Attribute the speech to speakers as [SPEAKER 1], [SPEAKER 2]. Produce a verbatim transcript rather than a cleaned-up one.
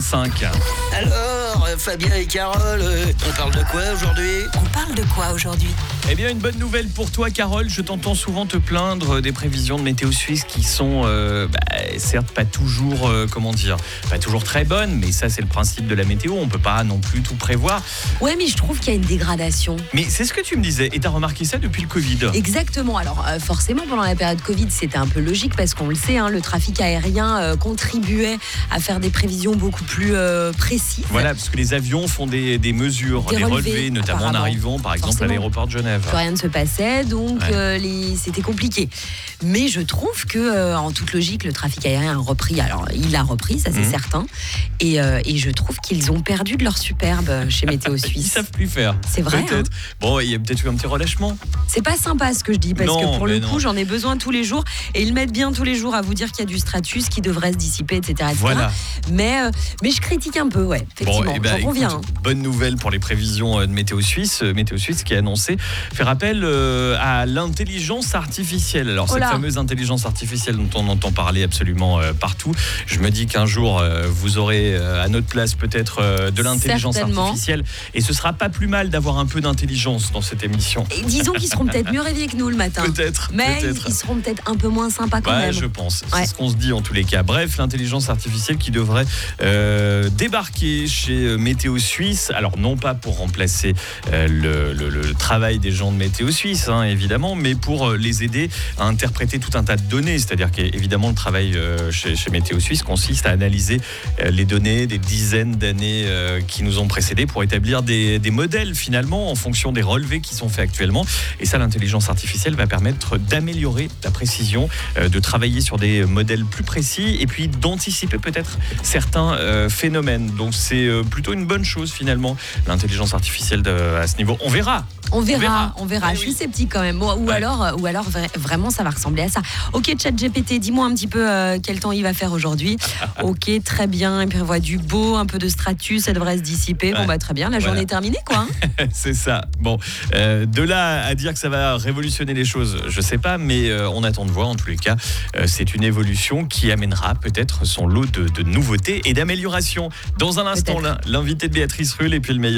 [SPEAKER 1] cinq.
[SPEAKER 2] Alors, euh, Fabien et Carole, euh, on parle de quoi aujourd'hui ?
[SPEAKER 3] On parle de quoi aujourd'hui ?
[SPEAKER 1] Eh bien, une bonne nouvelle pour toi, Carole. Je t'entends souvent te plaindre des prévisions de Météo Suisse qui sont, euh, bah, certes, pas toujours, euh, comment dire, pas toujours très bonnes, mais ça, c'est le principe de la météo. On peut pas non plus tout prévoir.
[SPEAKER 3] Ouais, mais je trouve qu'il y a une dégradation.
[SPEAKER 1] Mais c'est ce que tu me disais. Et t'as remarqué ça depuis le Covid ?
[SPEAKER 3] Exactement. Alors, euh, forcément, pendant la période Covid, c'était un peu logique parce qu'on le sait, hein, le trafic aérien euh, contribuait à faire des prévisions beaucoup plus euh, précises.
[SPEAKER 1] Voilà, parce que les avions font des, des mesures,
[SPEAKER 3] Des
[SPEAKER 1] des relevés,
[SPEAKER 3] relevés,
[SPEAKER 1] notamment en arrivant, par exemple,
[SPEAKER 3] forcément.
[SPEAKER 1] à l'aéroport de Genève.
[SPEAKER 3] Que rien ne se passait, donc
[SPEAKER 1] Ouais.
[SPEAKER 3] euh, les... c'était compliqué. Mais je trouve que, euh, en toute logique, le trafic aérien a repris. Alors, il a repris, ça c'est
[SPEAKER 1] Mhm.
[SPEAKER 3] certain. Et, euh, et je trouve qu'ils ont perdu de leur superbe chez Météo
[SPEAKER 1] Ils
[SPEAKER 3] Suisse.
[SPEAKER 1] savent plus faire.
[SPEAKER 3] C'est vrai,
[SPEAKER 1] Peut-être. Bon, il y a peut-être eu un petit relâchement.
[SPEAKER 3] C'est pas sympa ce que je dis, parce
[SPEAKER 1] Non,
[SPEAKER 3] que pour
[SPEAKER 1] mais
[SPEAKER 3] le coup,
[SPEAKER 1] non.
[SPEAKER 3] j'en ai besoin tous les jours. Et ils mettent bien tous les jours à vous dire qu'il y a du stratus qui devrait se dissiper, et cetera et cetera.
[SPEAKER 1] Voilà.
[SPEAKER 3] Mais, euh, mais je critique un peu, ouais, effectivement.
[SPEAKER 1] eh ben,
[SPEAKER 3] J'en conviens.
[SPEAKER 1] écoute,
[SPEAKER 3] hein.
[SPEAKER 1] bonne nouvelle pour les prévisions euh, de Météo Suisse. Euh, Météo Suisse qui a annoncé faire appel euh, à l'intelligence artificielle. Alors,
[SPEAKER 3] Oh
[SPEAKER 1] cette
[SPEAKER 3] là.
[SPEAKER 1] fameuse intelligence artificielle dont on entend parler absolument euh, partout. Je me dis qu'un jour, euh, vous aurez euh, à notre place peut-être euh, de l'intelligence
[SPEAKER 3] Certainement.
[SPEAKER 1] artificielle. Et ce sera pas plus mal d'avoir un peu d'intelligence dans cette émission.
[SPEAKER 3] Et disons qu'ils seront peut-être mieux réveillés que nous le matin.
[SPEAKER 1] Peut-être.
[SPEAKER 3] Mais
[SPEAKER 1] peut-être.
[SPEAKER 3] ils seront peut-être un peu moins sympas quand
[SPEAKER 1] Ouais,
[SPEAKER 3] même.
[SPEAKER 1] je pense.
[SPEAKER 3] Ouais.
[SPEAKER 1] C'est ce qu'on se dit en tous les cas. Bref, l'intelligence artificielle qui devrait euh, débarquer chez euh, Météo Suisse. Alors, non pas pour remplacer euh, le, le- le travail des gens de Météo Suisse, hein, évidemment, mais pour euh, les aider à interpréter tout un tas de données. C'est-à-dire qu'évidemment, le travail euh, chez, chez Météo Suisse consiste à analyser euh, les données des dizaines d'années euh, qui nous ont précédés pour établir des, des modèles, finalement, en fonction des relevés qui sont faits actuellement. Et ça, l'intelligence artificielle va permettre d'améliorer la précision, euh, de travailler sur des modèles plus précis et puis d'anticiper peut-être certains euh, phénomènes. Donc c'est euh, plutôt une bonne chose finalement, l'intelligence artificielle de- à ce niveau. On verra.
[SPEAKER 3] On verra,
[SPEAKER 1] verra.
[SPEAKER 3] on verra.
[SPEAKER 1] Eh
[SPEAKER 3] Je suis
[SPEAKER 1] oui.
[SPEAKER 3] sceptique quand même. Ou, ou
[SPEAKER 1] Ouais.
[SPEAKER 3] alors, ou alors vra- vraiment, ça va ressembler à ça. Ok, ChatGPT, dis-moi un petit peu euh, quel temps il va faire aujourd'hui. Ok, très bien. Il prévoit du beau, un peu de stratus, ça devrait se dissiper. Bon
[SPEAKER 1] Ouais.
[SPEAKER 3] bah très bien, la
[SPEAKER 1] Voilà.
[SPEAKER 3] journée est terminée quoi. hein.
[SPEAKER 1] C'est ça. Bon, euh, de là à dire que ça va révolutionner les choses, je sais pas, mais euh, on attend de voir. En tous les cas, euh, c'est une évolution qui amènera peut-être son lot de, de nouveautés et d'améliorations. Dans un instant,
[SPEAKER 3] Peut-être.
[SPEAKER 1] là, l'invité de Béatrice Rulle et puis le meilleur.